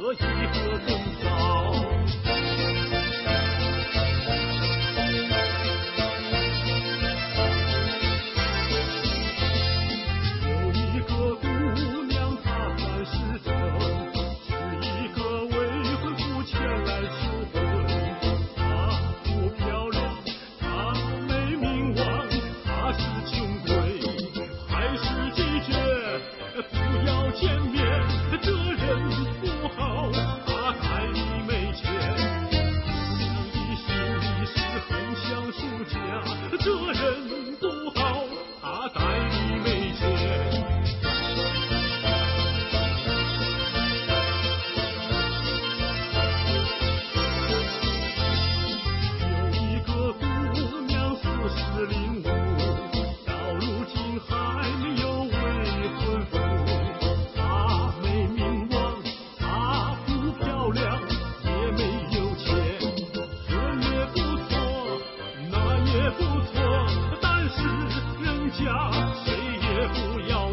一个更糟。有一个姑娘，她30整，是一个未婚夫前来求婚。她不漂亮，她没名望，她是穷鬼，还是拒绝，不要见面。这人不好，他袋里没钱。姑娘的心里是很想输家，这人不好，他袋里没钱。有一个姑娘4005，到如今还没有未婚夫。她没名望，她不漂亮，也没有钱，这也不错，那也不错，但是人家谁也不要